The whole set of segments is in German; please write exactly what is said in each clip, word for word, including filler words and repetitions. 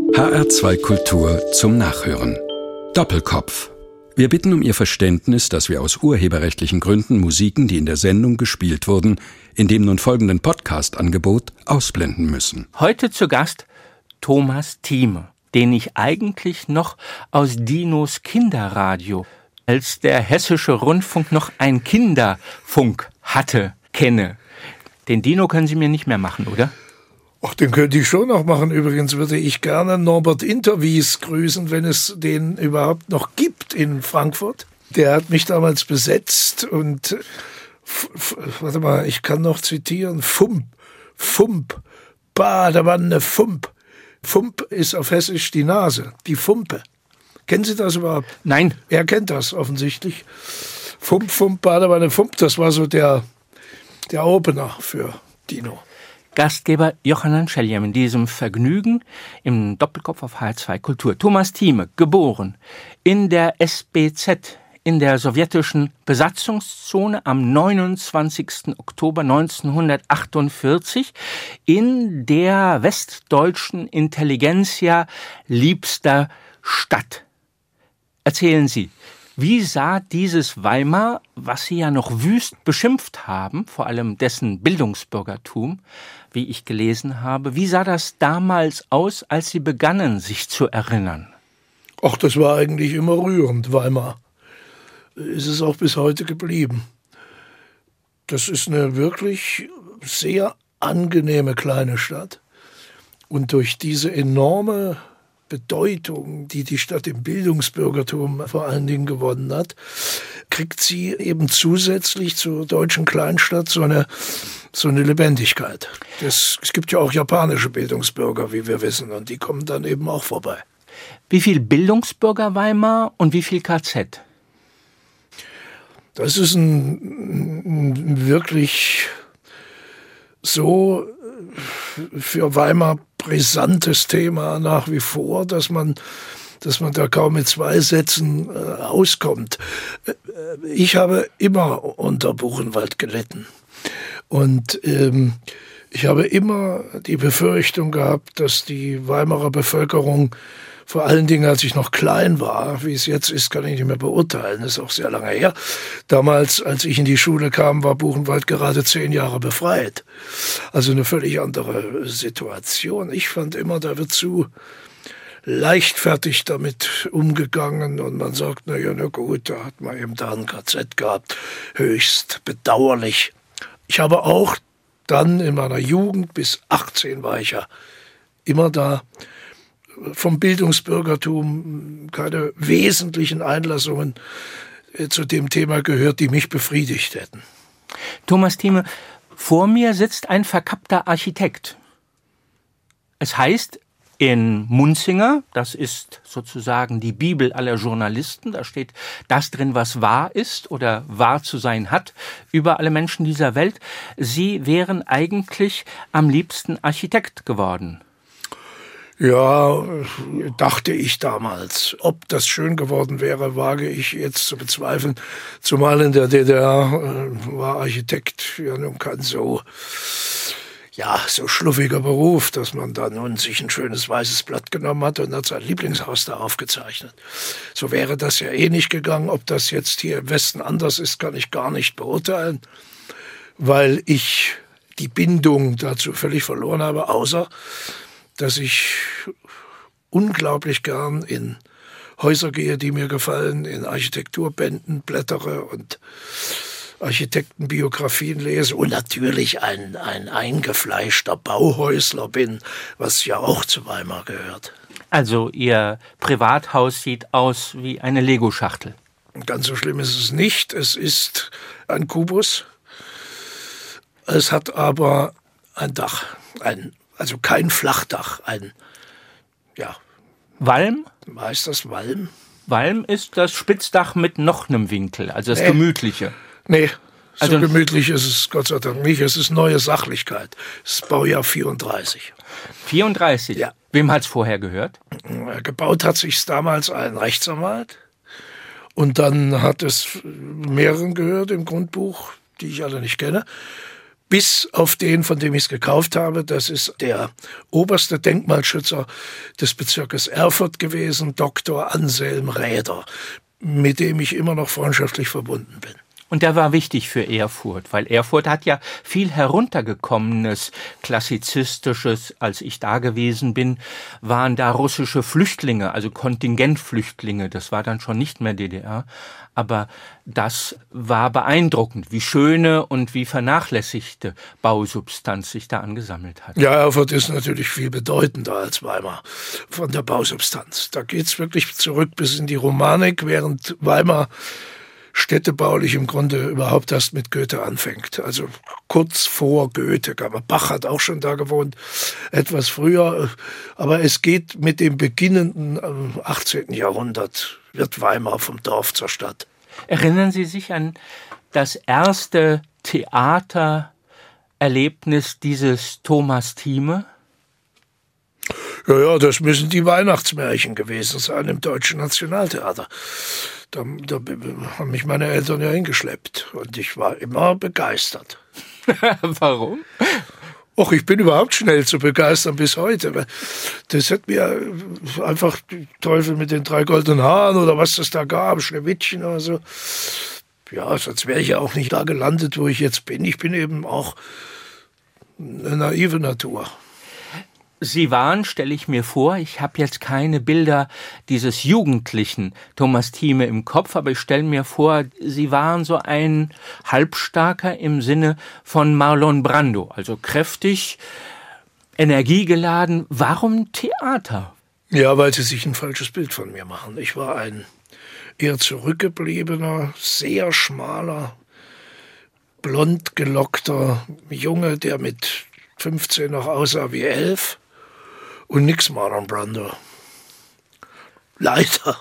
H R zwei Kultur zum Nachhören. Doppelkopf. Wir bitten um Ihr Verständnis, dass wir aus urheberrechtlichen Gründen Musiken, die in der Sendung gespielt wurden, in dem nun folgenden Podcast-Angebot ausblenden müssen. Heute zu Gast Thomas Thieme, den ich eigentlich noch aus Dinos Kinderradio, als der Hessische Rundfunk noch ein Kinderfunk hatte, kenne. Den Dino können Sie mir nicht mehr machen, oder? Ach, den könnte ich schon noch machen. Übrigens würde ich gerne Norbert Interwies grüßen, wenn es den überhaupt noch gibt in Frankfurt. Der hat mich damals besetzt und, f- f- warte mal, ich kann noch zitieren, Fump, Fump, Badewanne, Fump. Fump ist auf Hessisch die Nase, die Fumpe. Kennen Sie das überhaupt? Nein. Er kennt das offensichtlich. Fump, Fump, Badewanne, Fump, das war so der, der Opener für Dino. Gastgeber Johannan Schelliem in diesem Vergnügen im Doppelkopf auf H R zwei Kultur. Thomas Thieme, geboren in der S B Z, in der sowjetischen Besatzungszone am neunundzwanzigsten Oktober neunzehnhundertachtundvierzig in der westdeutschen Intelligenzia liebster Stadt. Erzählen Sie, wie sah dieses Weimar, was Sie ja noch wüst beschimpft haben, vor allem dessen Bildungsbürgertum, wie ich gelesen habe, wie sah das damals aus, als Sie begannen, sich zu erinnern? Ach, das war eigentlich immer rührend, Weimar. Ist es auch bis heute geblieben. Das ist eine wirklich sehr angenehme kleine Stadt. Und durch diese enorme Bedeutung, die die Stadt im Bildungsbürgertum vor allen Dingen gewonnen hat, kriegt sie eben zusätzlich zur deutschen Kleinstadt so eine, so eine Lebendigkeit. Das, es gibt ja auch japanische Bildungsbürger, wie wir wissen, und die kommen dann eben auch vorbei. Wie viel Bildungsbürger Weimar und wie viel K Z? Das ist ein, ein wirklich so für Weimar brisantes Thema nach wie vor, dass man, dass man da kaum mit zwei Sätzen äh, auskommt. Ich habe immer unter Buchenwald gelitten. Und ähm, ich habe immer die Befürchtung gehabt, dass die Weimarer Bevölkerung, vor allen Dingen als ich noch klein war, wie es jetzt ist, kann ich nicht mehr beurteilen, das ist auch sehr lange her. Damals, als ich in die Schule kam, war Buchenwald gerade zehn Jahre befreit. Also eine völlig andere Situation. Ich fand immer, da wird zu leichtfertig damit umgegangen und man sagt, na ja, na gut, da hat man eben da ein K Z gehabt. Höchst bedauerlich. Ich habe auch dann in meiner Jugend, bis achtzehn war ich ja immer da, vom Bildungsbürgertum keine wesentlichen Einlassungen zu dem Thema gehört, die mich befriedigt hätten. Thomas Thieme, vor mir sitzt ein verkappter Architekt. Es heißt in Munzinger, das ist sozusagen die Bibel aller Journalisten, da steht das drin, was wahr ist oder wahr zu sein hat, über alle Menschen dieser Welt. Sie wären eigentlich am liebsten Architekt geworden. Ja, dachte ich damals. Ob das schön geworden wäre, wage ich jetzt zu bezweifeln. Zumal in der D D R äh, war Architekt ja nun kein so, ja, so schluffiger Beruf, dass man da nun sich ein schönes weißes Blatt genommen hat und hat sein Lieblingshaus da aufgezeichnet. So wäre das ja eh nicht gegangen. Ob das jetzt hier im Westen anders ist, kann ich gar nicht beurteilen, weil ich die Bindung dazu völlig verloren habe, außer dass ich unglaublich gern in Häuser gehe, die mir gefallen, in Architekturbänden blättere und Architektenbiografien lese und natürlich ein, ein eingefleischter Bauhäusler bin, was ja auch zu Weimar gehört. Also Ihr Privathaus sieht aus wie eine Lego-Schachtel. Ganz so schlimm ist es nicht. Es ist ein Kubus. Es hat aber ein Dach, ein Also kein Flachdach, ein, ja. Walm? Heißt das Walm? Walm ist das Spitzdach mit noch einem Winkel, also das nee. Gemütliche. Nee, so also, gemütlich ist es Gott sei Dank nicht. Es ist neue Sachlichkeit. Es ist Baujahr vierunddreißig. vierunddreißig? Ja. Wem hat's vorher gehört? Gebaut hat sich's damals ein Rechtsanwalt. Und dann hat es mehreren gehört im Grundbuch, die ich alle nicht kenne. bis auf den, von dem ich es gekauft habe. Das ist der oberste Denkmalschützer des Bezirkes Erfurt gewesen, Doktor Anselm Räder, mit dem ich immer noch freundschaftlich verbunden bin. Und der war wichtig für Erfurt, weil Erfurt hat ja viel heruntergekommenes, klassizistisches. Als ich da gewesen bin, waren da russische Flüchtlinge, also Kontingentflüchtlinge. Das war dann schon nicht mehr D D R. Aber das war beeindruckend, wie schöne und wie vernachlässigte Bausubstanz sich da angesammelt hat. Ja, Erfurt ist natürlich viel bedeutender als Weimar von der Bausubstanz. Da geht's wirklich zurück bis in die Romanik, während Weimar städtebaulich im Grunde überhaupt erst mit Goethe anfängt. Also kurz vor Goethe. Bach hat auch schon da gewohnt, etwas früher. Aber es geht mit dem beginnenden achtzehnten Jahrhundert, wird Weimar vom Dorf zur Stadt. Erinnern Sie sich an das erste Theatererlebnis dieses Thomas Thieme? Ja, ja, das müssen die Weihnachtsmärchen gewesen sein im Deutschen Nationaltheater. Da, da haben mich meine Eltern ja hingeschleppt und ich war immer begeistert. Warum? Och, ich bin überhaupt schnell zu begeistern bis heute. Das hat mir einfach die Teufel mit den drei goldenen Haaren oder was das da gab, Schneewittchen oder so. Ja, sonst wäre ich ja auch nicht da gelandet, wo ich jetzt bin. Ich bin eben auch eine naive Natur. Sie waren, stelle ich mir vor, ich habe jetzt keine Bilder dieses jugendlichen Thomas Thieme im Kopf, aber ich stelle mir vor, Sie waren so ein Halbstarker im Sinne von Marlon Brando, also kräftig, energiegeladen. Warum Theater? Ja, weil Sie sich ein falsches Bild von mir machen. Ich war ein eher zurückgebliebener, sehr schmaler, blond gelockter Junge, der mit fünfzehn noch aussah wie elf. Und nix Marlon Brando. Leider.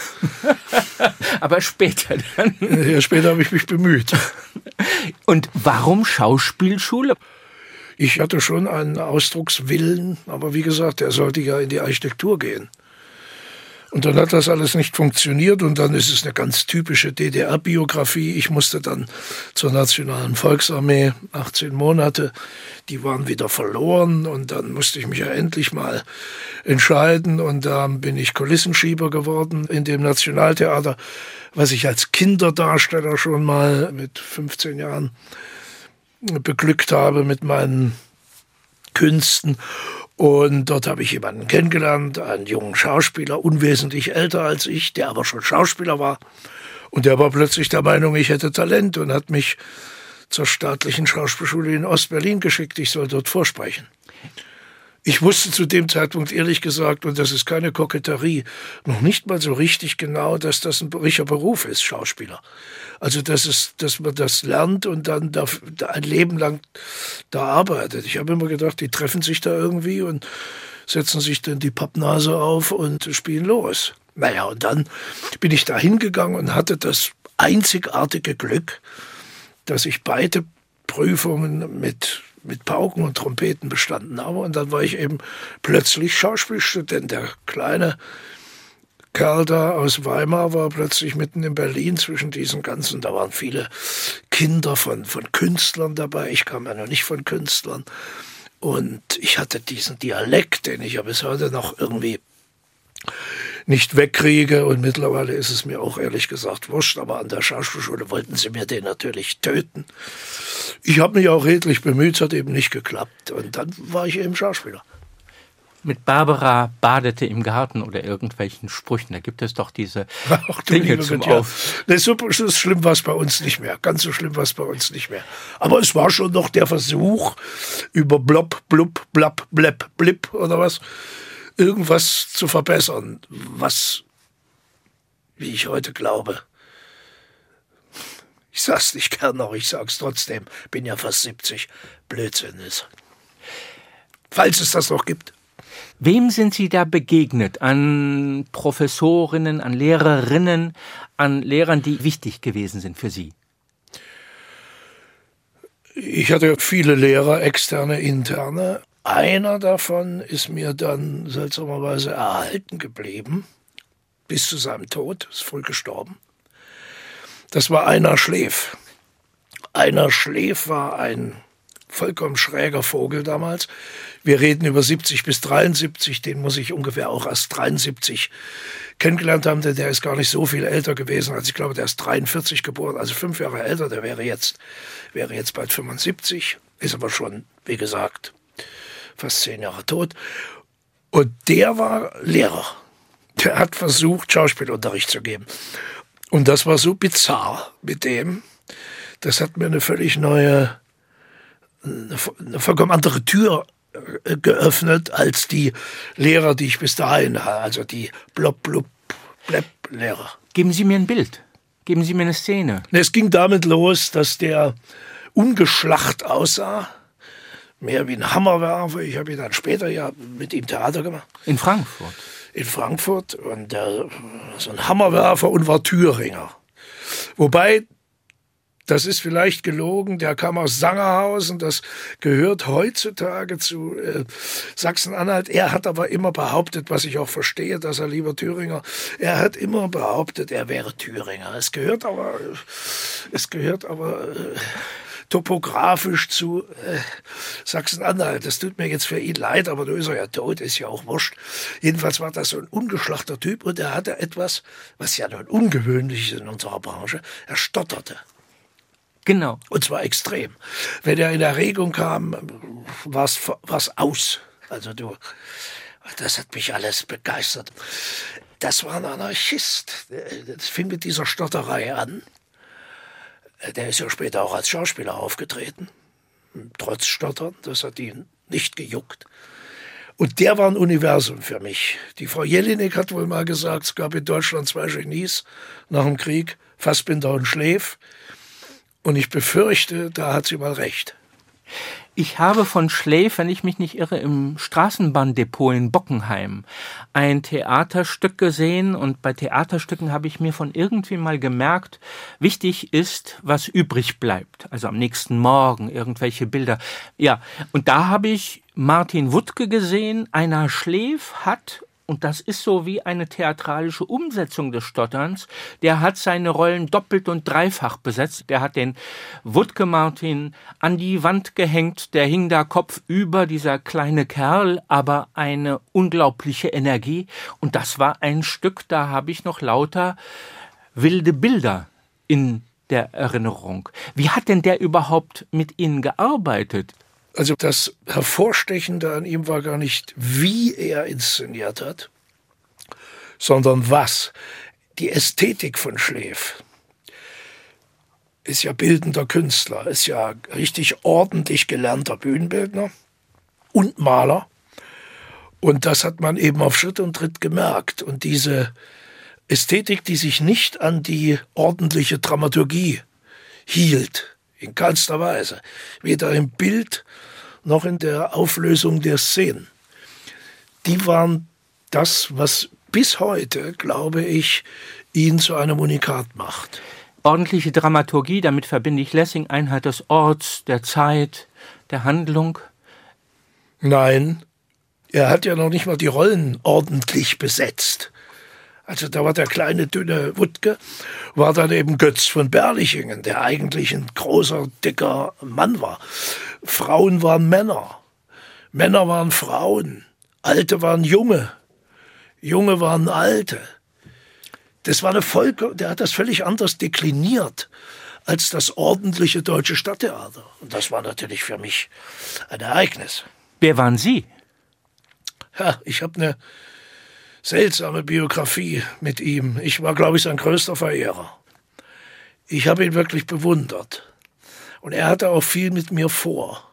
Aber später dann. Ja, später habe ich mich bemüht. Und warum Schauspielschule? Ich hatte schon einen Ausdruckswillen, aber wie gesagt, der sollte ja in die Architektur gehen. Und dann hat das alles nicht funktioniert und dann ist es eine ganz typische D D R-Biografie. Ich musste dann zur Nationalen Volksarmee, achtzehn Monate, die waren wieder verloren und dann musste ich mich ja endlich mal entscheiden und da bin ich Kulissenschieber geworden in dem Nationaltheater, was ich als Kinderdarsteller schon mal mit fünfzehn Jahren beglückt habe mit meinen Künsten. Und dort habe ich jemanden kennengelernt, einen jungen Schauspieler, unwesentlich älter als ich, der aber schon Schauspieler war. Und der war plötzlich der Meinung, ich hätte Talent und hat mich zur staatlichen Schauspielschule in Ostberlin geschickt. Ich soll dort vorsprechen. Ich wusste zu dem Zeitpunkt ehrlich gesagt, und das ist keine Koketterie, noch nicht mal so richtig genau, dass das ein richtiger Beruf ist, Schauspieler. Also dass, es, dass man das lernt und dann da, ein Leben lang da arbeitet. Ich habe immer gedacht, die treffen sich da irgendwie und setzen sich dann die Pappnase auf und spielen los. Naja, und dann bin ich da hingegangen und hatte das einzigartige Glück, dass ich beide Prüfungen mit mit Pauken und Trompeten bestanden habe. Und dann war ich eben plötzlich Schauspielstudent. Der kleine Kerl da aus Weimar war plötzlich mitten in Berlin zwischen diesen ganzen, da waren viele Kinder von, von Künstlern dabei. Ich kam ja noch nicht von Künstlern. Und ich hatte diesen Dialekt, den ich ja bis heute noch irgendwie nicht wegkriege und mittlerweile ist es mir auch ehrlich gesagt wurscht, aber an der Schauspielschule wollten sie mir den natürlich töten. Ich habe mich auch redlich bemüht, es hat eben nicht geklappt und dann war ich eben Schauspieler. Mit Barbara badete im Garten oder irgendwelchen Sprüchen, da gibt es doch diese Ach, Dinge zum ja. Auf. Nee, so, so schlimm war es bei uns nicht mehr, ganz so schlimm war es bei uns nicht mehr. Aber es war schon noch der Versuch, über Blob, Blub, Blab, Bleb, Blip oder was, irgendwas zu verbessern, was, wie ich heute glaube, ich sag's nicht gern noch, ich sag's trotzdem, bin ja fast siebzig, Blödsinn ist. Falls es das noch gibt. Wem sind Sie da begegnet? An Professorinnen, an Lehrerinnen, an Lehrern, die wichtig gewesen sind für Sie? Ich hatte viele Lehrer, externe, interne. Einer davon ist mir dann seltsamerweise erhalten geblieben, bis zu seinem Tod, ist früh gestorben. Das war Einar Schleff. Einar Schleff war ein vollkommen schräger Vogel damals. Wir reden über siebzig bis dreiundsiebzig, den muss ich ungefähr auch erst dreiundsiebzig kennengelernt haben, denn der ist gar nicht so viel älter gewesen. Also ich glaube, der ist dreiundvierzig geboren, also fünf Jahre älter, der wäre jetzt, wäre jetzt bald fünfundsiebzig, ist aber schon, wie gesagt, fast zehn Jahre tot. Und der war Lehrer. Der hat versucht, Schauspielunterricht zu geben. Und das war so bizarr mit dem, das hat mir eine völlig neue, eine vollkommen andere Tür geöffnet als die Lehrer, die ich bis dahin hatte, also die blub blub bleb Lehrer. Geben Sie mir ein Bild. Geben Sie mir eine Szene. Es ging damit los, dass der ungeschlacht aussah, mehr wie ein Hammerwerfer. Ich habe dann später ja mit ihm Theater gemacht. In Frankfurt? In Frankfurt. Und der, so ein Hammerwerfer und war Thüringer. Wobei, das ist vielleicht gelogen, der kam aus Sangerhausen, das gehört heutzutage zu äh, Sachsen-Anhalt. Er hat aber immer behauptet, was ich auch verstehe, dass er lieber Thüringer, er hat immer behauptet, er wäre Thüringer. Es gehört aber, es gehört aber äh, topografisch zu äh, Sachsen-Anhalt. Das tut mir jetzt für ihn leid, aber da ist er ja tot, ist ja auch wurscht. Jedenfalls war das so ein ungeschlachter Typ und er hatte etwas, was ja nun ungewöhnlich ist in unserer Branche, er stotterte. Genau. Und zwar extrem. Wenn er in Erregung kam, war es aus. Also du, das hat mich alles begeistert. Das war ein Anarchist. Das fing mit dieser Stotterei an. Der ist ja später auch als Schauspieler aufgetreten. Trotz Stottern, das hat ihn nicht gejuckt. Und der war ein Universum für mich. Die Frau Jelinek hat wohl mal gesagt, es gab in Deutschland zwei Genies nach dem Krieg, Fassbinder und Schläf. Und ich befürchte, da hat sie mal recht. Ich habe von Schläf, wenn ich mich nicht irre, im Straßenbahndepot in Bockenheim ein Theaterstück gesehen. Und bei Theaterstücken habe ich mir von irgendwie mal gemerkt, wichtig ist, was übrig bleibt. Also am nächsten Morgen irgendwelche Bilder. Ja, und da habe ich Martin Wuttke gesehen. Einer Schläf hat... Und das ist so wie eine theatralische Umsetzung des Stotterns. Der hat seine Rollen doppelt und dreifach besetzt. Der hat den Wuttke Martin an die Wand gehängt. Der hing da kopfüber, dieser kleine Kerl, aber eine unglaubliche Energie. Und das war ein Stück, da habe ich noch lauter wilde Bilder in der Erinnerung. Wie hat denn der überhaupt mit Ihnen gearbeitet? Also das Hervorstechende an ihm war gar nicht, wie er inszeniert hat, sondern was. Die Ästhetik von Schläf ist ja bildender Künstler, ist ja richtig ordentlich gelernter Bühnenbildner und Maler. Und das hat man eben auf Schritt und Tritt gemerkt. Und diese Ästhetik, die sich nicht an die ordentliche Dramaturgie hielt, in keinster Weise. Weder im Bild noch in der Auflösung der Szenen. Die waren das, was bis heute, glaube ich, ihn zu einem Unikat macht. Ordentliche Dramaturgie, damit verbinde ich Lessing, Einheit des Orts, der Zeit, der Handlung. Nein, er hat ja noch nicht mal die Rollen ordentlich besetzt. Also da war der kleine, dünne Wuttke, war dann eben Götz von Berlichingen, der eigentlich ein großer, dicker Mann war. Frauen waren Männer, Männer waren Frauen, Alte waren Junge, Junge waren Alte. Das war eine Volk, der hat das völlig anders dekliniert als das ordentliche deutsche Stadttheater. Und das war natürlich für mich ein Ereignis. Wer waren Sie? Ja, ich habe eine seltsame Biografie mit ihm. Ich war, glaube ich, sein größter Verehrer. Ich habe ihn wirklich bewundert. Und er hatte auch viel mit mir vor.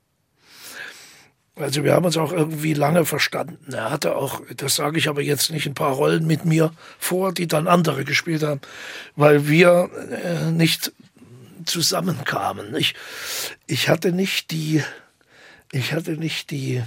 Also wir haben uns auch irgendwie lange verstanden. Er hatte auch, das sage ich aber jetzt nicht, ein paar Rollen mit mir vor, die dann andere gespielt haben, weil wir äh, nicht zusammenkamen. Ich, ich hatte nicht die, ich hatte nicht die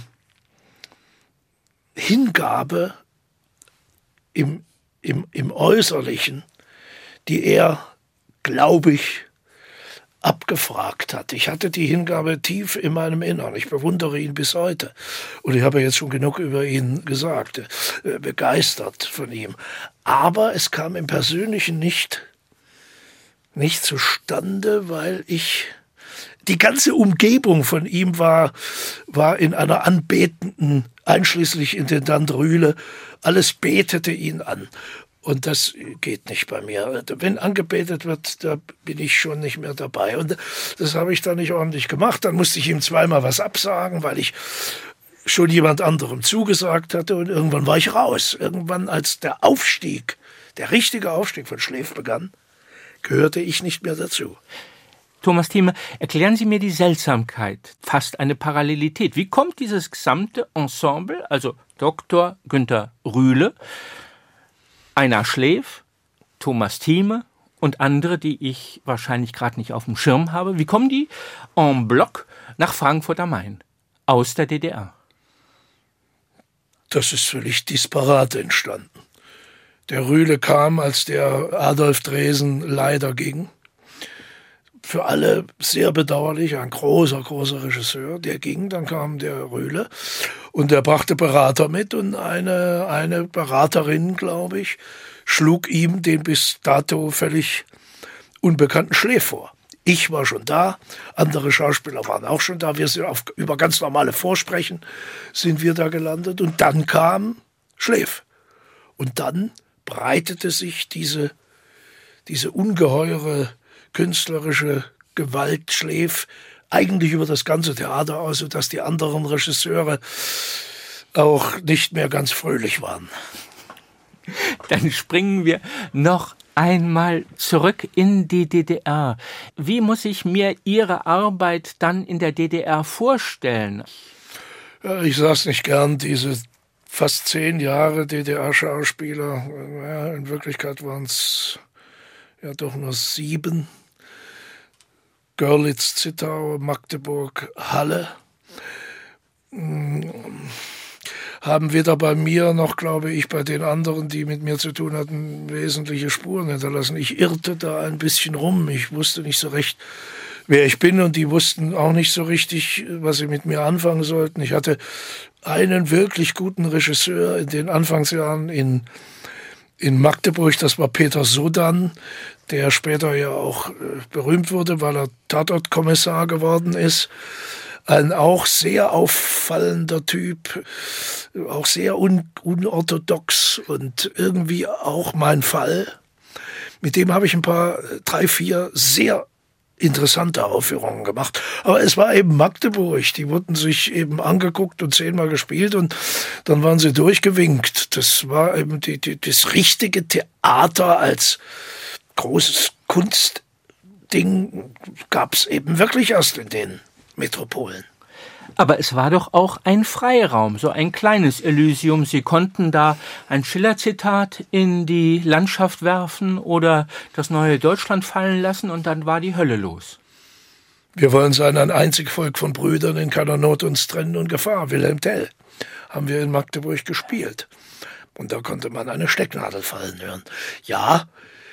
Hingabe im, im, im Äußerlichen, die er, glaube ich, abgefragt hat. Ich hatte die Hingabe tief in meinem Innern. Ich bewundere ihn bis heute. Und ich habe jetzt schon genug über ihn gesagt, äh, begeistert von ihm. Aber es kam im Persönlichen nicht, nicht zustande, weil ich die ganze Umgebung von ihm war, war in einer anbetenden, einschließlich Intendant Rühle, alles betete ihn an. Und das geht nicht bei mir. Wenn angebetet wird, da bin ich schon nicht mehr dabei. Und das habe ich dann nicht ordentlich gemacht. Dann musste ich ihm zweimal was absagen, weil ich schon jemand anderem zugesagt hatte. Und irgendwann war ich raus. Irgendwann, als der Aufstieg, der richtige Aufstieg von Schläf begann, gehörte ich nicht mehr dazu. Thomas Thieme, erklären Sie mir die Seltsamkeit, fast eine Parallelität. Wie kommt dieses gesamte Ensemble, also Doktor Günter Rühle, Einar Schläf, Thomas Thieme und andere, die ich wahrscheinlich gerade nicht auf dem Schirm habe, wie kommen die en bloc nach Frankfurt am Main aus der D D R? Das ist völlig disparat entstanden. Der Rühle kam, als der Adolf Dresen leider ging. Für alle sehr bedauerlich, ein großer, großer Regisseur, der ging, dann kam der Rühle und der brachte Berater mit und eine, eine Beraterin, glaube ich, schlug ihm den bis dato völlig unbekannten Schläf vor. Ich war schon da, andere Schauspieler waren auch schon da, wir sind auf, über ganz normale Vorsprechen sind wir da gelandet und dann kam Schläf. Und dann breitete sich diese, diese ungeheure künstlerische Gewalt Schläf eigentlich über das ganze Theater aus, sodass die anderen Regisseure auch nicht mehr ganz fröhlich waren. Dann springen wir noch einmal zurück in die D D R. Wie muss ich mir Ihre Arbeit dann in der D D R vorstellen? Ja, ich sag's nicht gern, diese fast zehn Jahre D D R-Schauspieler, ja, in Wirklichkeit waren es ja doch nur sieben. Görlitz, Zittau, Magdeburg, Halle. Haben weder bei mir noch, glaube ich, bei den anderen, die mit mir zu tun hatten, wesentliche Spuren hinterlassen. Ich irrte da ein bisschen rum. Ich wusste nicht so recht, wer ich bin und die wussten auch nicht so richtig, was sie mit mir anfangen sollten. Ich hatte einen wirklich guten Regisseur in den Anfangsjahren in In Magdeburg, das war Peter Sodan, der später ja auch berühmt wurde, weil er Tatortkommissar geworden ist. Ein auch sehr auffallender Typ, auch sehr un- unorthodox und irgendwie auch mein Fall. Mit dem habe ich ein paar, drei, vier sehr interessante Aufführungen gemacht. Aber es war eben Magdeburg. Die wurden sich eben angeguckt und zehnmal gespielt und dann waren sie durchgewinkt. Das war eben die, die, das richtige Theater als großes Kunstding gab es eben wirklich erst in den Metropolen. Aber es war doch auch ein Freiraum, so ein kleines Elysium. Sie konnten da ein Schiller-Zitat in die Landschaft werfen oder das neue Deutschland fallen lassen und dann war die Hölle los. Wir wollen sein ein einzig Volk von Brüdern, in keiner Not uns trennen und Gefahr. Wilhelm Tell haben wir in Magdeburg gespielt. Und da konnte man eine Stecknadel fallen hören. Ja,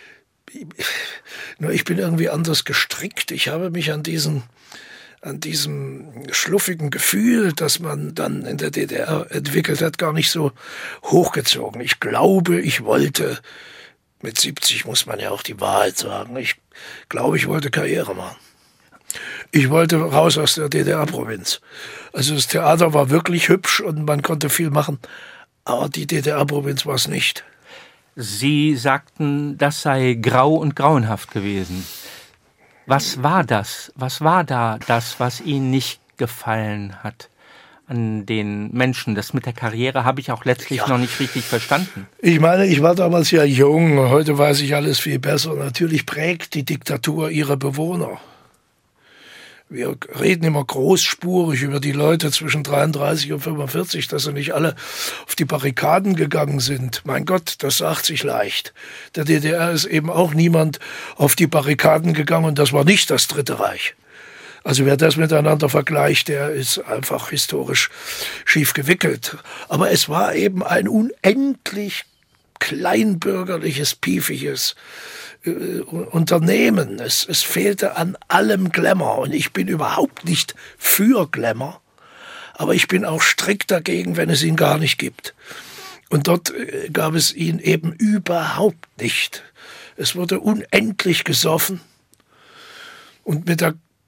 nur ich bin irgendwie anders gestrickt. Ich habe mich an diesen an diesem schluffigen Gefühl, das man dann in der D D R entwickelt hat, gar nicht so hochgezogen. Ich glaube, ich wollte, mit siebzig muss man ja auch die Wahrheit sagen, ich glaube, ich wollte Karriere machen. Ich wollte raus aus der D D R-Provinz. Also das Theater war wirklich hübsch und man konnte viel machen, aber die D D R-Provinz war es nicht. Sie sagten, das sei grau und grauenhaft gewesen. Was war das? Was war da das, was Ihnen nicht gefallen hat an den Menschen? Das mit der Karriere habe ich auch letztlich ja. noch nicht richtig verstanden. Ich meine, ich war damals ja jung, heute weiß ich alles viel besser. Natürlich prägt die Diktatur ihre Bewohner. Wir reden immer großspurig über die Leute zwischen dreiunddreißig und fünfundvierzig, dass sie nicht alle auf die Barrikaden gegangen sind. Mein Gott, das sagt sich leicht. Der D D R ist eben auch niemand auf die Barrikaden gegangen und das war nicht das Dritte Reich. Also wer das miteinander vergleicht, der ist einfach historisch schief gewickelt. Aber es war eben ein unendlich kleinbürgerliches, piefiges äh, Unternehmen. Es, es fehlte an allem Glamour und ich bin überhaupt nicht für Glamour, aber ich bin auch strikt dagegen, wenn es ihn gar nicht gibt. Und dort äh, gab es ihn eben überhaupt nicht. Es wurde unendlich gesoffen und mit der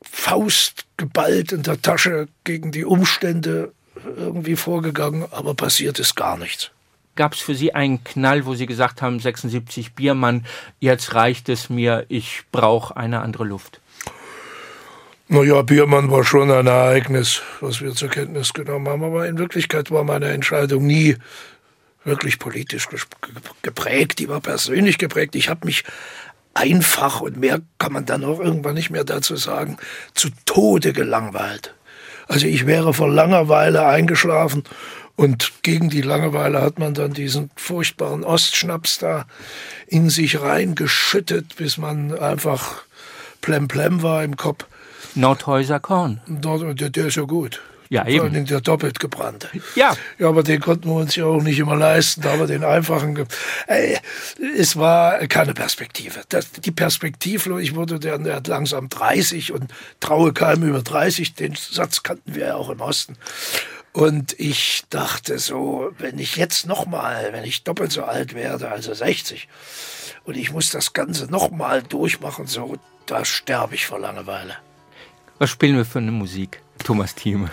Faust geballt in der Tasche gegen die Umstände irgendwie vorgegangen, aber passiert ist gar nichts. Gab es für Sie einen Knall, wo Sie gesagt haben, sechsundsiebzig Biermann, jetzt reicht es mir, ich brauche eine andere Luft? Naja, Biermann war schon ein Ereignis, was wir zur Kenntnis genommen haben, aber in Wirklichkeit war meine Entscheidung nie wirklich politisch geprägt, die war persönlich geprägt. Ich habe mich einfach, und mehr kann man dann auch irgendwann nicht mehr dazu sagen, zu Tode gelangweilt. Also ich wäre vor Langeweile eingeschlafen und gegen die Langeweile hat man dann diesen furchtbaren Ostschnaps da in sich reingeschüttet, bis man einfach plemplem war im Kopf. Nordhäuser Korn. Der, der ist ja gut. Ja, eben. Vor allem der doppelt gebrannte. Ja. Ja, aber den konnten wir uns ja auch nicht immer leisten. Da haben wir den einfachen. Ge äh, es war keine Perspektive. Das, die Perspektive, ich wurde dann langsam dreißig und traue keinem über dreißig. Den Satz kannten wir ja auch im Osten. Und ich dachte so, wenn ich jetzt nochmal, wenn ich doppelt so alt werde, also sechzig, und ich muss das Ganze nochmal durchmachen, so, da sterbe ich vor Langeweile. Was spielen wir für eine Musik, Thomas Thieme?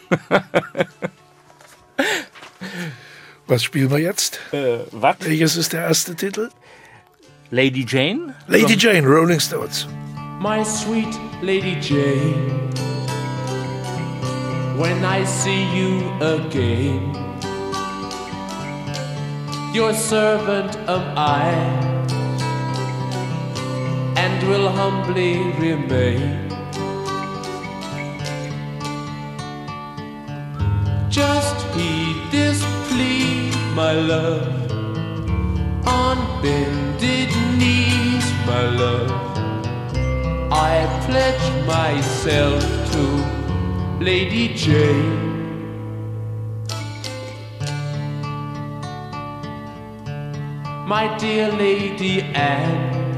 Was spielen wir jetzt? Äh, was? Welches ist der erste Titel? Lady Jane? Lady Jane, Rolling Stones. My sweet Lady Jane, when I see you again, your servant am I, and will humbly remain. Just heed this plea, my love, on bended knees, my love. I pledge myself to Lady Jane. My dear Lady Anne,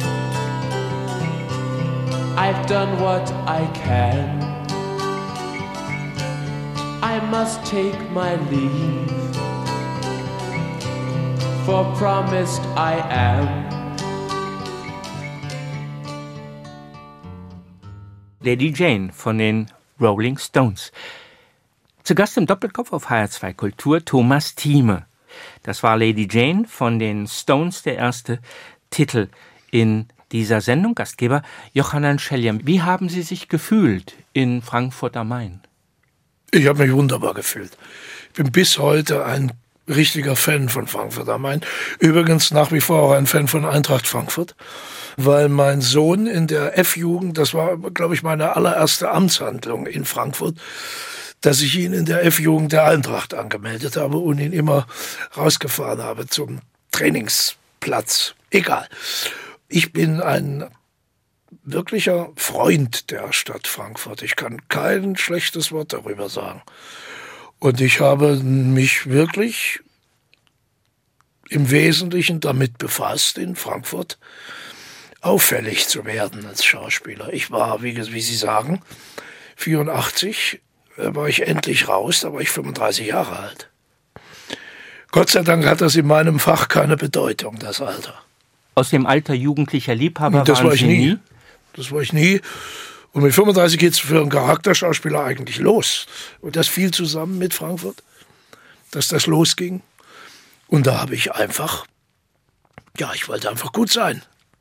I've done what I can. I must take my leave, for promised I am. Lady Jane von den Rolling Stones. Zu Gast im Doppelkopf auf H R zwei Kultur Thomas Thieme. Das war Lady Jane von den Stones, der erste Titel in dieser Sendung. Gastgeber Yochanan Shelyam. Wie haben Sie sich gefühlt in Frankfurt am Main? Ich habe mich wunderbar gefühlt. Ich bin bis heute ein richtiger Fan von Frankfurt am Main. Übrigens nach wie vor auch ein Fan von Eintracht Frankfurt, weil mein Sohn in der F-Jugend, das war, glaube ich, meine allererste Amtshandlung in Frankfurt, dass ich ihn in der F-Jugend der Eintracht angemeldet habe und ihn immer rausgefahren habe zum Trainingsplatz. Egal. Ich bin ein wirklicher Freund der Stadt Frankfurt. Ich kann kein schlechtes Wort darüber sagen. Und ich habe mich wirklich im Wesentlichen damit befasst, in Frankfurt auffällig zu werden als Schauspieler. Ich war, wie, wie Sie sagen, vierundachtzig, da war ich endlich raus, da war ich fünfunddreißig Jahre alt. Gott sei Dank hat das in meinem Fach keine Bedeutung, das Alter. Aus dem Alter jugendlicher Liebhaber das waren war ich Sie nie. nie? Das war ich nie. Und mit fünfunddreißig geht es für einen Charakterschauspieler eigentlich los. Und das fiel zusammen mit Frankfurt, dass das losging. Und da habe ich einfach, ja, ich wollte einfach gut sein.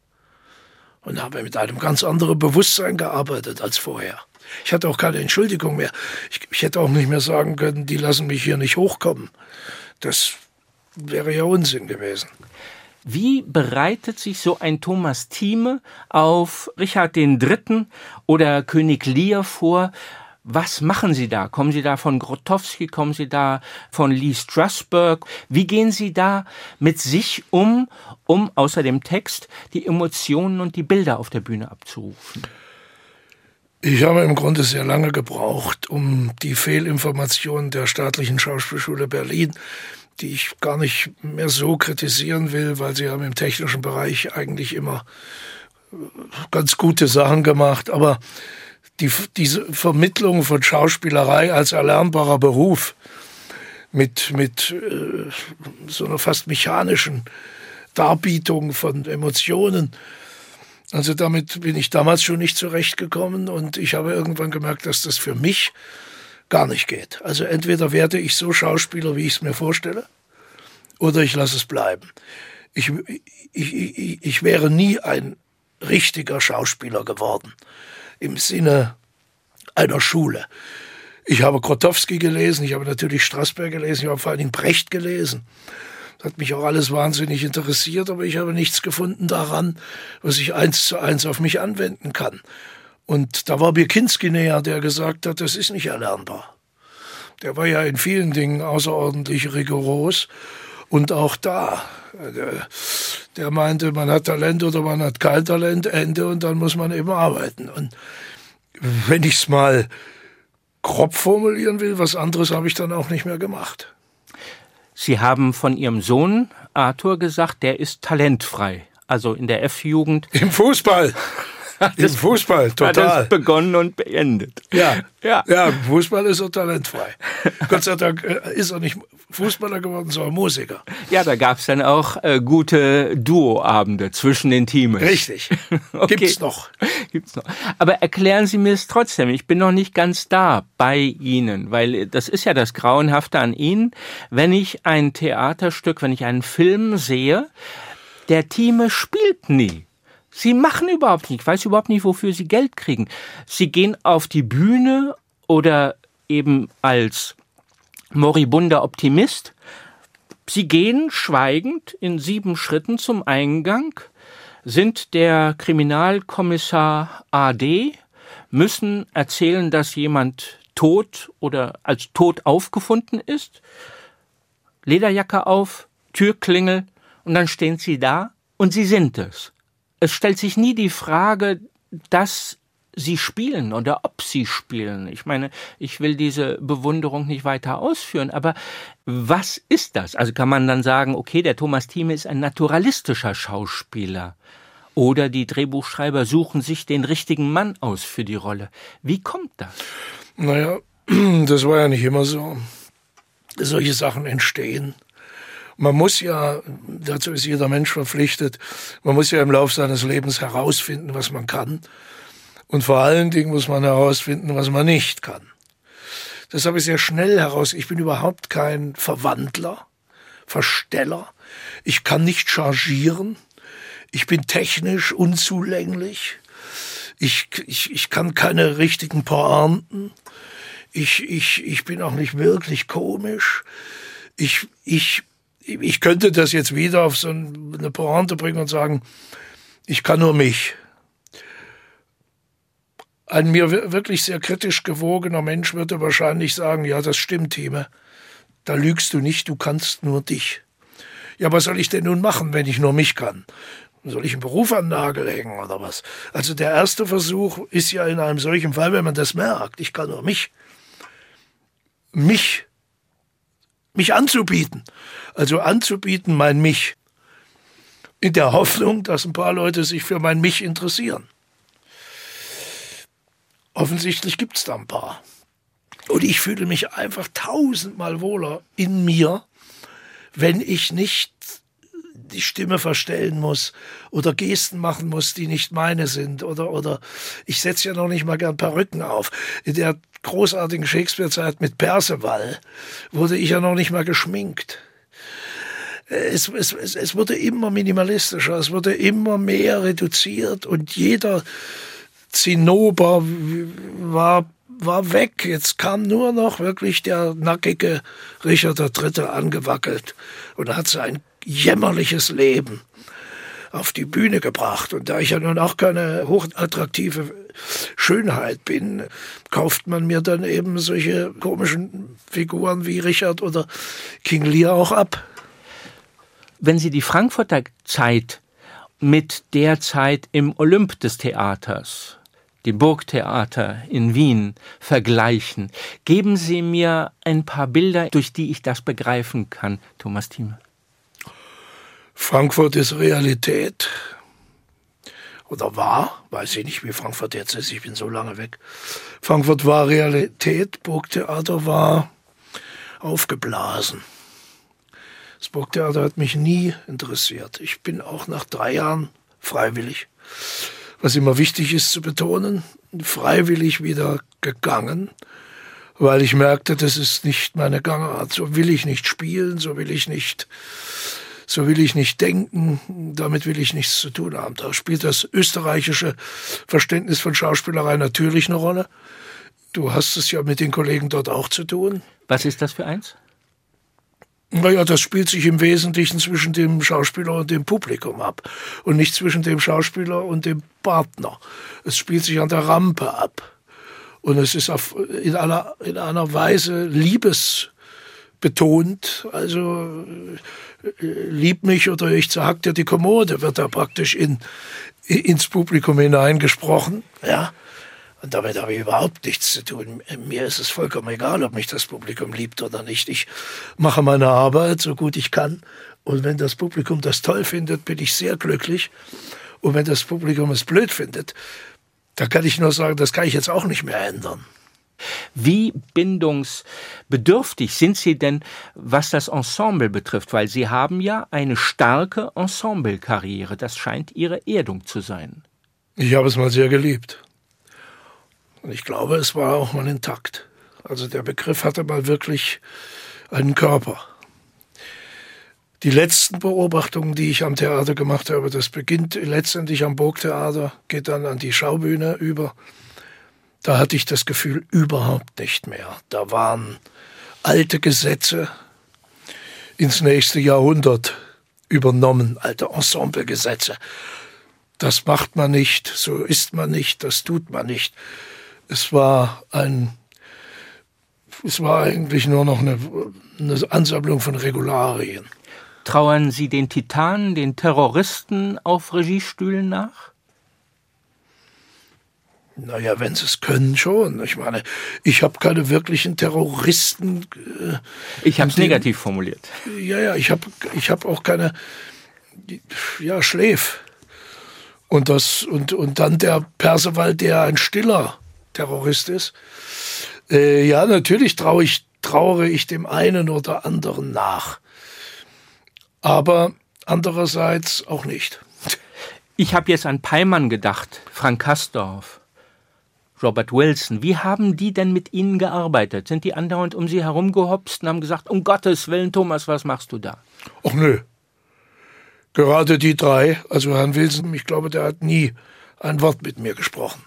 Und habe mit einem ganz anderen Bewusstsein gearbeitet als vorher. Ich hatte auch keine Entschuldigung mehr. Ich, ich hätte auch nicht mehr sagen können, die lassen mich hier nicht hochkommen. Das wäre ja Unsinn gewesen. Wie bereitet sich so ein Thomas Thieme auf Richard den Dritten oder König Lear vor? Was machen Sie da? Kommen Sie da von Grotowski? Kommen Sie da von Lee Strasberg? Wie gehen Sie da mit sich um, um außer dem Text die Emotionen und die Bilder auf der Bühne abzurufen? Ich habe im Grunde sehr lange gebraucht, um die Fehlinformationen der Staatlichen Schauspielschule Berlin, die ich gar nicht mehr so kritisieren will, weil sie haben im technischen Bereich eigentlich immer ganz gute Sachen gemacht. Aber die, diese Vermittlung von Schauspielerei als erlernbarer Beruf mit, mit äh, so einer fast mechanischen Darbietung von Emotionen, Also damit bin ich damals schon nicht zurechtgekommen und ich habe irgendwann gemerkt, dass das für mich gar nicht geht. Also entweder werde ich so Schauspieler, wie ich es mir vorstelle, oder ich lasse es bleiben. Ich, ich, ich, ich wäre nie ein richtiger Schauspieler geworden, im Sinne einer Schule. Ich habe Grotowski gelesen, ich habe natürlich Strasberg gelesen, ich habe vor allen Dingen Brecht gelesen. Das hat mich auch alles wahnsinnig interessiert, aber ich habe nichts gefunden daran, was ich eins zu eins auf mich anwenden kann. Und da war mir Kinski näher, der gesagt hat, das ist nicht erlernbar. Der war ja in vielen Dingen außerordentlich rigoros. Und auch da, der, der meinte, man hat Talent oder man hat kein Talent, Ende, und dann muss man eben arbeiten. Und wenn ich es mal grob formulieren will, was anderes habe ich dann auch nicht mehr gemacht. Sie haben von Ihrem Sohn Arthur gesagt, der ist talentfrei. Also in der F-Jugend. Im Fußball. Im Fußball, total. Hat es begonnen und beendet. Ja, ja. ja, im Fußball ist er talentfrei. Gott sei Dank ist er nicht Fußballer geworden, sondern Musiker. Ja, da gab es dann auch äh, gute Duoabende zwischen den Teams. Richtig. Okay. Gibt's noch. Gibt's noch. Aber erklären Sie mir es trotzdem. Ich bin noch nicht ganz da bei Ihnen, weil das ist ja das Grauenhafte an Ihnen. Wenn ich ein Theaterstück, wenn ich einen Film sehe, der Team spielt nie. Sie machen überhaupt nicht, ich weiß überhaupt nicht, wofür sie Geld kriegen. Sie gehen auf die Bühne oder eben als moribunder Optimist. Sie gehen schweigend in sieben Schritten zum Eingang, sind der Kriminalkommissar A D, müssen erzählen, dass jemand tot oder als tot aufgefunden ist, Lederjacke auf, Türklingel, und dann stehen sie da und sie sind es. Es stellt sich nie die Frage, dass sie spielen oder ob sie spielen. Ich meine, ich will diese Bewunderung nicht weiter ausführen, aber was ist das? Also kann man dann sagen, okay, der Thomas Thieme ist ein naturalistischer Schauspieler. Oder die Drehbuchschreiber suchen sich den richtigen Mann aus für die Rolle. Wie kommt das? Naja, das war ja nicht immer so. Solche Sachen entstehen. Man muss ja, dazu ist jeder Mensch verpflichtet, man muss ja im Laufe seines Lebens herausfinden, was man kann. Und vor allen Dingen muss man herausfinden, was man nicht kann. Das habe ich sehr schnell heraus. Ich bin überhaupt kein Verwandler, Versteller. Ich kann nicht chargieren. Ich bin technisch unzulänglich. Ich, ich, ich kann keine richtigen Pointen. Ich, ich, ich bin auch nicht wirklich komisch. Ich, ich, ich könnte das jetzt wieder auf so eine Pointe bringen und sagen, ich kann nur mich. Ein mir wirklich sehr kritisch gewogener Mensch würde wahrscheinlich sagen, ja, das stimmt, Thieme. Da lügst du nicht, du kannst nur dich. Ja, was soll ich denn nun machen, wenn ich nur mich kann? Soll ich einen Beruf an den Nagel hängen oder was? Also der erste Versuch ist ja in einem solchen Fall, wenn man das merkt, ich kann nur mich, mich, mich anzubieten. Also anzubieten mein Mich. In der Hoffnung, dass ein paar Leute sich für mein Mich interessieren. Offensichtlich gibt es da ein paar. Und ich fühle mich einfach tausendmal wohler in mir, wenn ich nicht die Stimme verstellen muss oder Gesten machen muss, die nicht meine sind. Oder, oder ich setze ja noch nicht mal gern Perücken auf. In der großartigen Shakespeare-Zeit mit Perceval wurde ich ja noch nicht mal geschminkt. Es, es, es, es wurde immer minimalistischer, es wurde immer mehr reduziert und jeder Zinnober war, war weg. Jetzt kam nur noch wirklich der nackige Richard der Dritte angewackelt und hat sein jämmerliches Leben auf die Bühne gebracht. Und da ich ja nun auch keine hochattraktive Schönheit bin, kauft man mir dann eben solche komischen Figuren wie Richard oder King Lear auch ab. Wenn Sie die Frankfurter Zeit mit der Zeit im Olymp des Theaters, dem Burgtheater in Wien, vergleichen, geben Sie mir ein paar Bilder, durch die ich das begreifen kann, Thomas Thieme. Frankfurt ist Realität. Oder war, weiß ich nicht, wie Frankfurt jetzt ist, ich bin so lange weg. Frankfurt war Realität, Burgtheater war aufgeblasen. Das Burgtheater hat mich nie interessiert. Ich bin auch nach drei Jahren freiwillig was immer wichtig ist zu betonen, freiwillig wieder gegangen, weil ich merkte, das ist nicht meine Gangart. So will ich nicht spielen, so will ich nicht, so will ich nicht denken, damit will ich nichts zu tun haben. Da spielt das österreichische Verständnis von Schauspielerei natürlich eine Rolle. Du hast es ja mit den Kollegen dort auch zu tun. Was ist das für eins? Naja, das spielt sich im Wesentlichen zwischen dem Schauspieler und dem Publikum ab und nicht zwischen dem Schauspieler und dem Partner. Es spielt sich an der Rampe ab und es ist auf, in, einer, in einer Weise liebesbetont. Also lieb mich oder ich zerhack dir die Kommode, wird da praktisch in, ins Publikum hineingesprochen. Ja. Und damit habe ich überhaupt nichts zu tun. Mir ist es vollkommen egal, ob mich das Publikum liebt oder nicht. Ich mache meine Arbeit so gut ich kann. Und wenn das Publikum das toll findet, bin ich sehr glücklich. Und wenn das Publikum es blöd findet, dann kann ich nur sagen, das kann ich jetzt auch nicht mehr ändern. Wie bindungsbedürftig sind Sie denn, was das Ensemble betrifft? Weil Sie haben ja eine starke Ensemblekarriere. Das scheint Ihre Erdung zu sein. Ich habe es mal sehr geliebt. Und ich glaube, es war auch mal intakt. Also der Begriff hatte mal wirklich einen Körper. Die letzten Beobachtungen, die ich am Theater gemacht habe, das beginnt letztendlich am Burgtheater, geht dann an die Schaubühne über. Da hatte ich das Gefühl überhaupt nicht mehr. Da waren alte Gesetze ins nächste Jahrhundert übernommen, alte Ensemblegesetze. Das macht man nicht, so ist man nicht, das tut man nicht. Es war ein, es war eigentlich nur noch eine, eine Ansammlung von Regularien. Trauern Sie den Titanen, den Terroristen auf Regiestühlen nach? Naja, wenn sie es können, schon. Ich meine, ich habe keine wirklichen Terroristen. Äh, ich habe es negativ formuliert. Ja, ja, ich habe ich hab auch keine, ja, Schläf. Und, das, und, und dann der Perceval, der ein stiller Terrorist ist. Äh, ja, natürlich traue ich, trauere ich dem einen oder anderen nach. Aber andererseits auch nicht. Ich habe jetzt an Peimann gedacht, Frank Castorf, Robert Wilson. Wie haben die denn mit Ihnen gearbeitet? Sind die andauernd um Sie herumgehopst und haben gesagt, um Gottes Willen, Thomas, was machst du da? Ach nö. Gerade die drei, also Herrn Wilson, ich glaube, der hat nie ein Wort mit mir gesprochen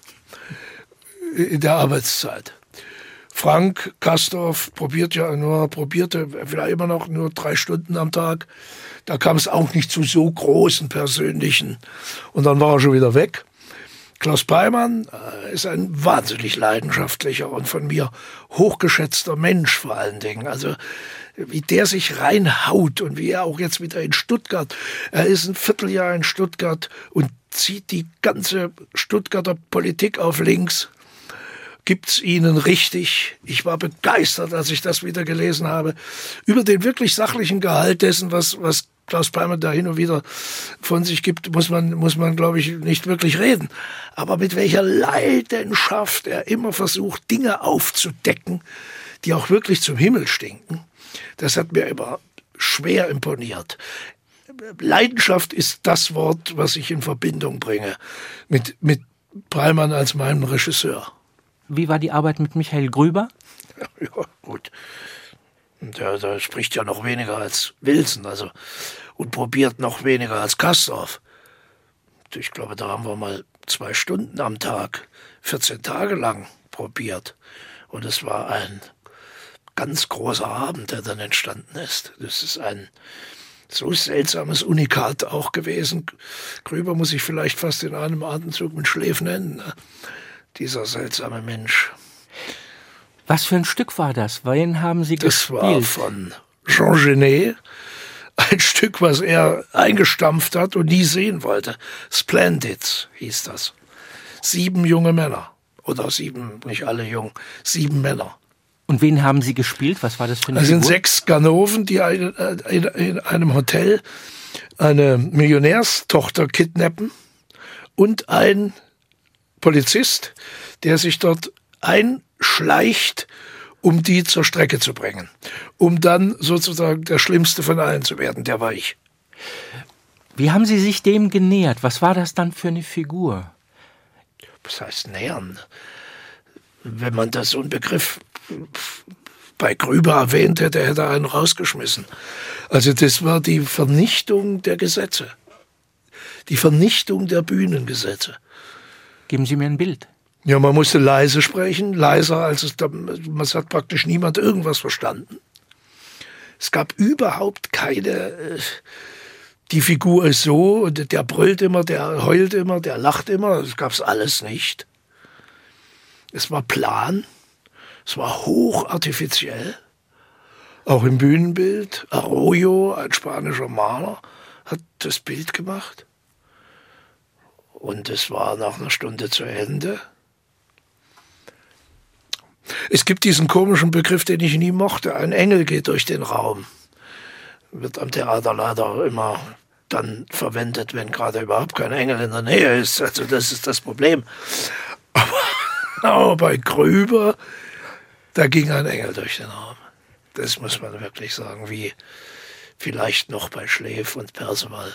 in der Arbeitszeit. Frank Castorf probiert ja nur, probierte vielleicht immer noch nur drei Stunden am Tag. Da kam es auch nicht zu so großen persönlichen. Und dann war er schon wieder weg. Klaus Peimann ist ein wahnsinnig leidenschaftlicher und von mir hochgeschätzter Mensch vor allen Dingen. Also wie der sich reinhaut und wie er auch jetzt wieder in Stuttgart, er ist ein Vierteljahr in Stuttgart und zieht die ganze Stuttgarter Politik auf links. Gibt's ihnen richtig. Ich war begeistert, als ich das wieder gelesen habe, über den wirklich sachlichen Gehalt dessen, was, was Klaus Peimann da hin und wieder von sich gibt, muss man, muss man, glaube ich, nicht wirklich reden. Aber mit welcher Leidenschaft er immer versucht, Dinge aufzudecken, die auch wirklich zum Himmel stinken, das hat mir immer schwer imponiert. Leidenschaft ist das Wort, was ich in Verbindung bringe mit, mit Peimann als meinem Regisseur. Wie war die Arbeit mit Michael Grüber? Ja, ja gut. Der, der spricht ja noch weniger als Wilson, also, und probiert noch weniger als Castorf. Ich glaube, da haben wir mal zwei Stunden am Tag, vierzehn Tage lang probiert. Und es war ein ganz großer Abend, der dann entstanden ist. Das ist ein so seltsames Unikat auch gewesen. Grüber muss ich vielleicht fast in einem Atemzug mit Schläf nennen, ne? Dieser seltsame Mensch. Was für ein Stück war das? Wen haben Sie das gespielt? Das war von Jean Genet. Ein Stück, was er eingestampft hat und nie sehen wollte. Splendids hieß das. Sieben junge Männer. Oder sieben, nicht alle jung, sieben Männer. Und wen haben Sie gespielt? Was war das für eine Das sind Figur? sechs Ganoven, die in einem Hotel eine Millionärstochter kidnappen und ein Polizist, der sich dort einschleicht, um die zur Strecke zu bringen. Um dann sozusagen der Schlimmste von allen zu werden. Der war ich. Wie haben Sie sich dem genähert? Was war das dann für eine Figur? was heißt nähern? Wenn man das so einen Begriff bei Grüber erwähnt hätte, hätte er einen rausgeschmissen. Also das war die Vernichtung der Gesetze. Die Vernichtung der Bühnengesetze. Geben Sie mir ein Bild. Ja, man musste leise sprechen, leiser als es, man hat praktisch niemand irgendwas verstanden. Es gab überhaupt keine, die Figur ist so, der brüllt immer, der heult immer, der lacht immer, das gab's alles nicht. Es war plan, es war hochartifiziell, auch im Bühnenbild. Arroyo, ein spanischer Maler, hat das Bild gemacht. Und es war nach einer Stunde zu Ende. Es gibt diesen komischen Begriff, den ich nie mochte. Ein Engel geht durch den Raum. Wird am Theater leider immer dann verwendet, wenn gerade überhaupt kein Engel in der Nähe ist. Also das ist das Problem. Aber, aber bei Grüber, da ging ein Engel durch den Raum. Das muss man wirklich sagen, wie vielleicht noch bei Schläf und Perceval.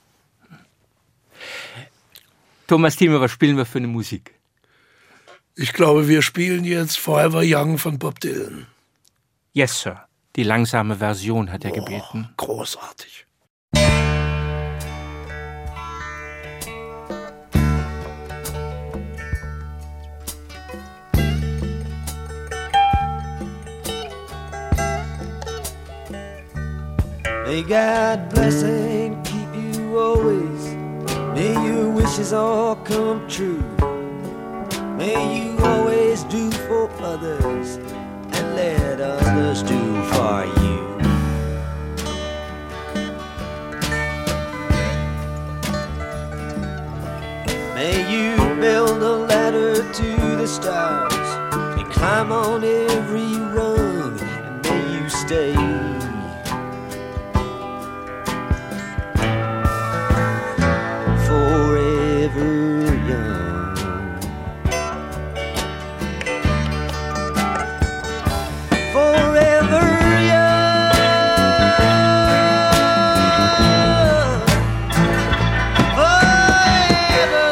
Thomas Thieme, was spielen wir für eine Musik? Ich glaube, wir spielen jetzt Forever Young von Bob Dylan. Yes, Sir. Die langsame Version hat er oh, gebeten. Großartig. May God bless and keep you always. May your wishes all come true. May you always do for others and let others do for you. May you build a ladder to the stars and climb on every rung, and may you stay forever young. Forever young. Forever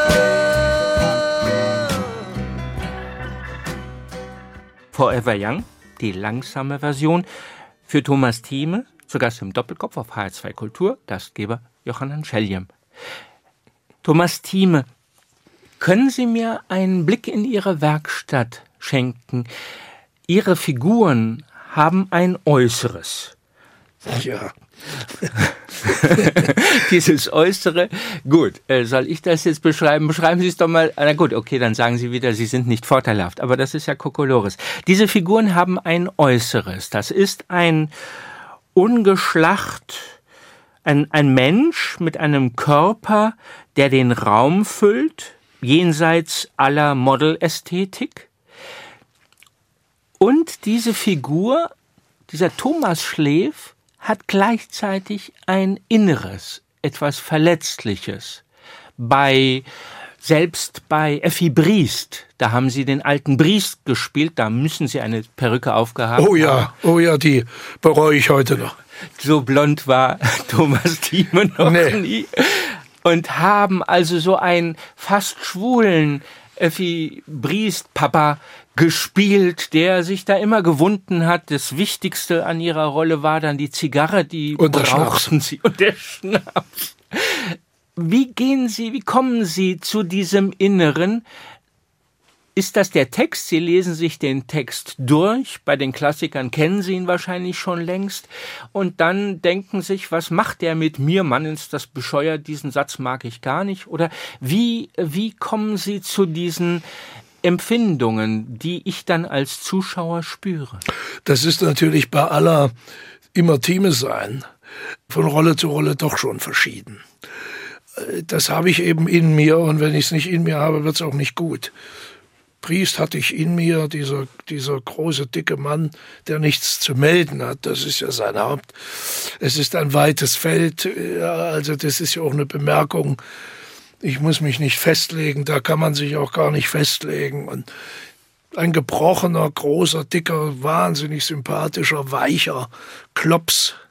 young. Forever Young, die langsame Version für Thomas Thieme, zu Gast im Doppelkopf auf H R zwei Kultur, Gastgeber Johann Scheljem. Thomas Thieme, können Sie mir einen Blick in Ihre Werkstatt schenken? Ihre Figuren haben ein Äußeres. Ja. Dieses Äußere, gut, äh, soll ich das jetzt beschreiben? Beschreiben Sie es doch mal. Na gut, okay, dann sagen Sie wieder, Sie sind nicht vorteilhaft, aber das ist ja Kokolores. Diese Figuren haben ein Äußeres. Das ist ein ungeschlacht, ein, ein Mensch mit einem Körper, der den Raum füllt, jenseits aller Modelästhetik. Und diese Figur, dieser Thomas Schläf, hat gleichzeitig ein Inneres, etwas Verletzliches. Bei, selbst bei Effi Briest, da haben Sie den alten Briest gespielt, da müssen Sie eine Perücke aufgehabt haben. Oh ja, oh ja, die bereue ich heute noch. So blond war Thomas Thieme noch nee. nie. Und haben also so einen fast schwulen Effi Briest-Papa gespielt, der sich da immer gewunden hat. Das Wichtigste an ihrer Rolle war dann die Zigarre, die und brauchten sie. Und der Schnaps. Wie gehen Sie, wie kommen Sie zu diesem Inneren? Ist das der Text? Sie lesen sich den Text durch. Bei den Klassikern kennen Sie ihn wahrscheinlich schon längst. Und dann denken sich, was macht der mit mir? Mann, ist das bescheuert, diesen Satz mag ich gar nicht. Oder wie, wie kommen Sie zu diesen Empfindungen, die ich dann als Zuschauer spüre? Das ist natürlich bei aller immer Thieme sein, von Rolle zu Rolle doch schon verschieden. Das habe ich eben in mir, und wenn ich es nicht in mir habe, wird es auch nicht gut. Briest hatte ich in mir, dieser, dieser große, dicke Mann, der nichts zu melden hat. Das ist ja sein Haupt. Es ist ein weites Feld, also das ist ja auch eine Bemerkung. Ich muss mich nicht festlegen, da kann man sich auch gar nicht festlegen. Und ein gebrochener, großer, dicker, wahnsinnig sympathischer, weicher Klops,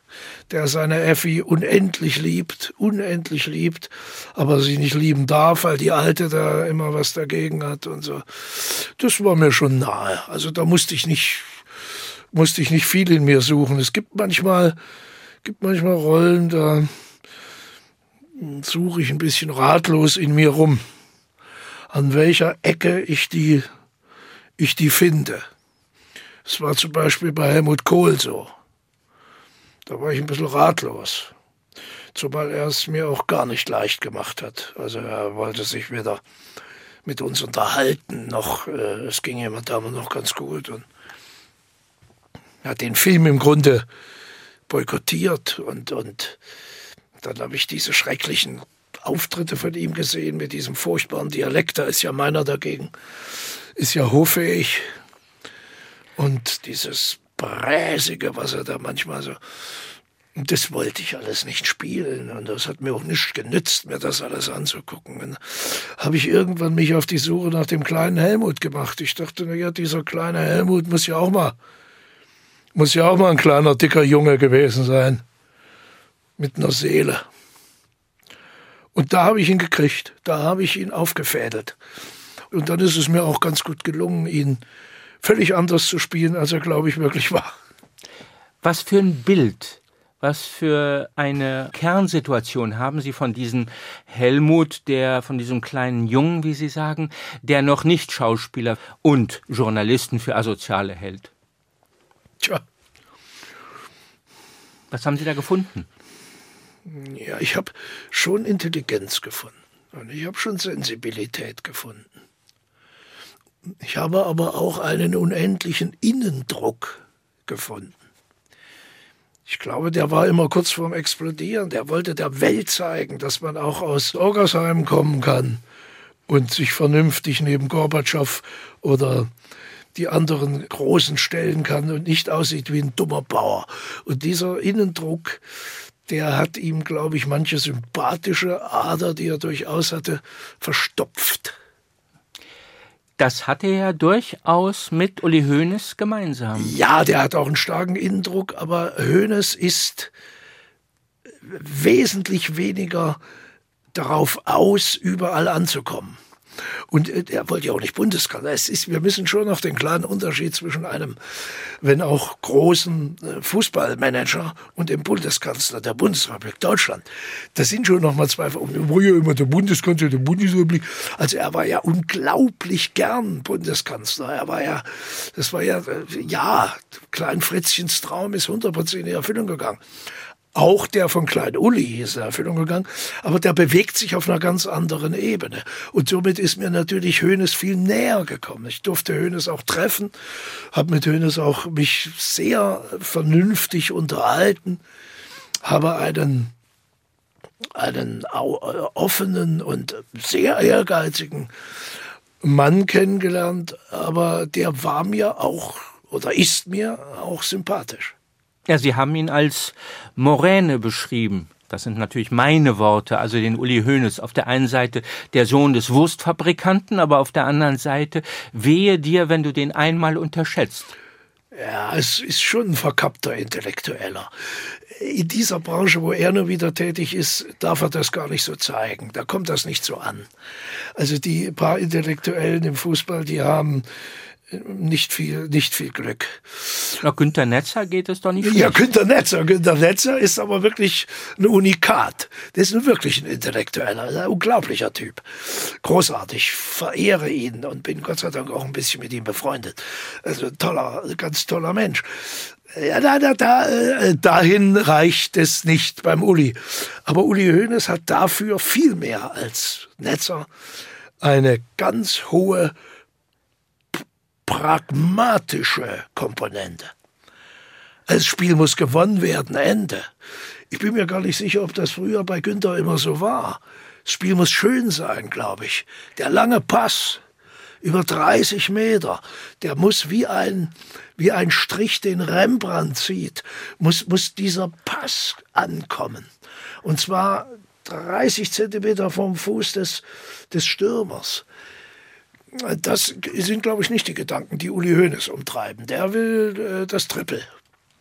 der seine Effi unendlich liebt, unendlich liebt, aber sie nicht lieben darf, weil die Alte da immer was dagegen hat und so. Das war mir schon nahe. Also da musste ich nicht, musste ich nicht viel in mir suchen. Es gibt manchmal, gibt manchmal Rollen, da suche ich ein bisschen ratlos in mir rum, an welcher Ecke ich die, ich die finde. Es war zum Beispiel bei Helmut Kohl so. Da war ich ein bisschen ratlos. Zumal er es mir auch gar nicht leicht gemacht hat. Also er wollte sich weder mit uns unterhalten, noch, äh, es ging ihm damals noch ganz gut. Und er hat den Film im Grunde boykottiert. Und, und dann habe ich diese schrecklichen Auftritte von ihm gesehen mit diesem furchtbaren Dialekt. Da ist ja meiner dagegen, ist ja hoffähig. Und dieses Bräsige, was er da manchmal so, das wollte ich alles nicht spielen. Und das hat mir auch nicht genützt, mir das alles anzugucken. Dann habe ich irgendwann mich auf die Suche nach dem kleinen Helmut gemacht. Ich dachte, na ja, dieser kleine Helmut muss ja auch mal, muss ja auch mal ein kleiner, dicker Junge gewesen sein. Mit einer Seele. Und da habe ich ihn gekriegt. Da habe ich ihn aufgefädelt. Und dann ist es mir auch ganz gut gelungen, ihn völlig anders zu spielen, als er, glaube ich, wirklich war. Was für ein Bild, was für eine Kernsituation haben Sie von diesem Helmut, der von diesem kleinen Jungen, wie Sie sagen, der noch nicht Schauspieler und Journalisten für Asoziale hält? Tja. Was haben Sie da gefunden? Ja, ich habe schon Intelligenz gefunden und ich habe schon Sensibilität gefunden. Ich habe aber auch einen unendlichen Innendruck gefunden. Ich glaube, der war immer kurz vorm Explodieren. Der wollte der Welt zeigen, dass man auch aus Orgersheim kommen kann und sich vernünftig neben Gorbatschow oder die anderen Großen stellen kann und nicht aussieht wie ein dummer Bauer. Und dieser Innendruck, der hat ihm, glaube ich, manche sympathische Ader, die er durchaus hatte, verstopft. Das hatte er durchaus mit Uli Hoeneß gemeinsam. Ja, der hat auch einen starken Innendruck, aber Hoeneß ist wesentlich weniger darauf aus, überall anzukommen. Und er wollte ja auch nicht Bundeskanzler. Es ist, wir müssen schon noch den klaren Unterschied zwischen einem, wenn auch großen Fußballmanager und dem Bundeskanzler der Bundesrepublik Deutschland. Das sind schon noch mal zwei. Er war ja immer der Bundeskanzler der Bundesrepublik. Also er war ja unglaublich gern Bundeskanzler. Er war ja, das war ja, ja, Klein Fritzchens Traum ist hundert Prozent in Erfüllung gegangen. Auch der von Klein Uli ist in Erfüllung gegangen, aber der bewegt sich auf einer ganz anderen Ebene. Und somit ist mir natürlich Hoeneß viel näher gekommen. Ich durfte Hoeneß auch treffen, habe mit Hoeneß auch mich sehr vernünftig unterhalten, habe einen, einen offenen und sehr ehrgeizigen Mann kennengelernt, aber der war mir auch oder ist mir auch sympathisch. Ja, Sie haben ihn als Moräne beschrieben. Das sind natürlich meine Worte, also den Uli Hoeneß. Auf der einen Seite der Sohn des Wurstfabrikanten, aber auf der anderen Seite wehe dir, wenn du den einmal unterschätzt. Ja, es ist schon ein verkappter Intellektueller. In dieser Branche, wo er nur wieder tätig ist, darf er das gar nicht so zeigen. Da kommt das nicht so an. Also die paar Intellektuellen im Fußball, die haben nicht viel, nicht viel Glück. Na, Günter Netzer geht es doch nicht schlecht. Ja, Günter Netzer. Günter Netzer ist aber wirklich ein Unikat. Der ist wirklich ein Intellektueller, ein unglaublicher Typ. Großartig, ich verehre ihn und bin Gott sei Dank auch ein bisschen mit ihm befreundet. Also toller, ganz toller Mensch. Ja, da, da, da, äh, dahin reicht es nicht beim Uli. Aber Uli Hoeneß hat dafür viel mehr als Netzer eine ganz hohe pragmatische Komponente. Das Spiel muss gewonnen werden, Ende. Ich bin mir gar nicht sicher, ob das früher bei Günther immer so war. Das Spiel muss schön sein, glaube ich. Der lange Pass über dreißig Meter, der muss wie ein, wie ein Strich, den Rembrandt zieht, muss, muss dieser Pass ankommen. Und zwar dreißig Zentimeter vom Fuß des, des Stürmers. Das sind, glaube ich, nicht die Gedanken, die Uli Hoeneß umtreiben. Der will äh, das Triple.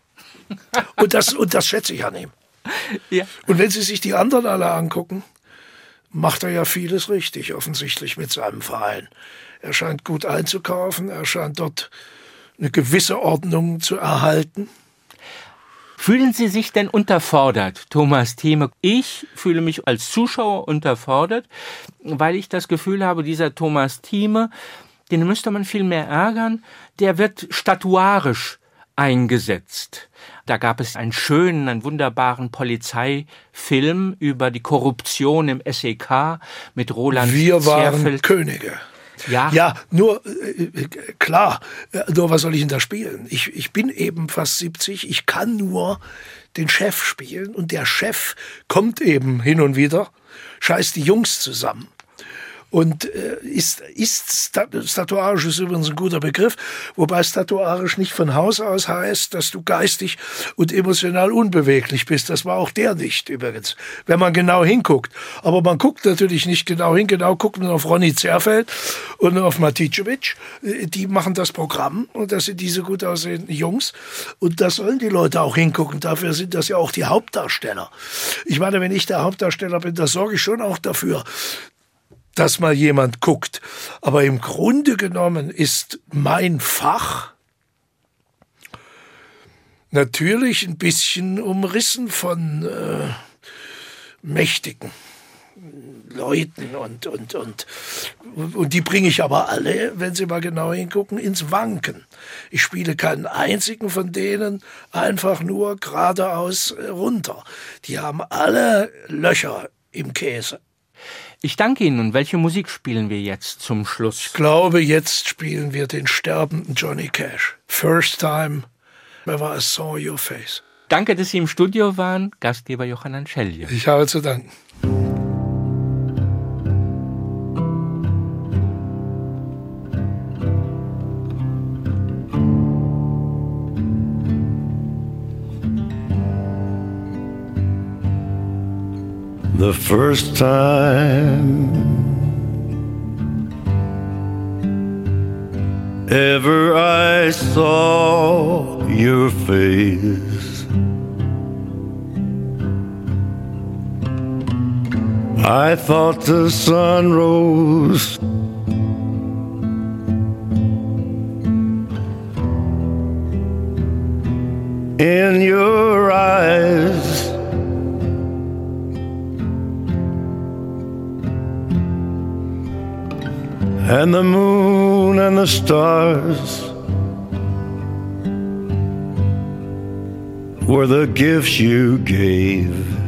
Und das, und das schätze ich an ihm. Ja. Und wenn Sie sich die anderen alle angucken, macht er ja vieles richtig, offensichtlich mit seinem Verein. Er scheint gut einzukaufen, er scheint dort eine gewisse Ordnung zu erhalten. Fühlen Sie sich denn unterfordert, Thomas Thieme? Ich fühle mich als Zuschauer unterfordert, weil ich das Gefühl habe, dieser Thomas Thieme, den müsste man viel mehr ärgern, der wird statuarisch eingesetzt. Da gab es einen schönen, einen wunderbaren Polizeifilm über die Korruption im S E K mit Roland Wir waren Zierfeld. Könige. Ja. Ja, nur, äh, klar, nur was soll ich denn da spielen? Ich, ich bin eben fast siebzig, ich kann nur den Chef spielen und der Chef kommt eben hin und wieder, scheißt die Jungs zusammen. Und äh, ist, ist statuarisch ist übrigens ein guter Begriff, wobei statuarisch nicht von Haus aus heißt, dass du geistig und emotional unbeweglich bist. Das war auch der nicht übrigens, wenn man genau hinguckt. Aber man guckt natürlich nicht genau hin. Genau guckt man auf Ronny Zerfeld und auf Maticevic. Die machen das Programm und das sind diese gut aussehenden Jungs. Und da sollen die Leute auch hingucken. Dafür sind das ja auch die Hauptdarsteller. Ich meine, wenn ich der Hauptdarsteller bin, da sorge ich schon auch dafür, dass mal jemand guckt. Aber im Grunde genommen ist mein Fach natürlich ein bisschen umrissen von äh, mächtigen Leuten und, und, und, und die bringe ich aber alle, wenn Sie mal genau hingucken, ins Wanken. Ich spiele keinen einzigen von denen einfach nur geradeaus runter. Die haben alle Löcher im Käse. Ich danke Ihnen. Und welche Musik spielen wir jetzt zum Schluss? Ich glaube, jetzt spielen wir den sterbenden Johnny Cash. First time ever I saw your face. Danke, dass Sie im Studio waren. Gastgeber Johann Schelje. Ich habe zu danken. The first time ever I saw your face, I thought the sun rose in your eyes. And the moon and the stars were the gifts you gave.